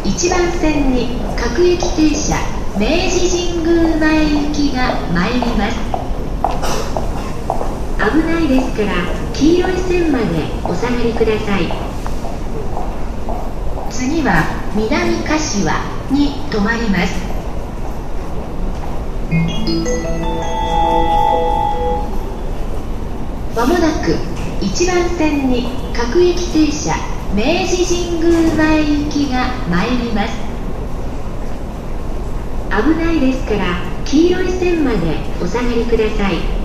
1番線に各駅停車明治神宮前行きが参ります。危ないですから黄色い線までお下がりください。次は南柏に停まります。まもなく1番線に各駅停車明治神宮前行きが参ります。危ないですから黄色い線までお下がりください。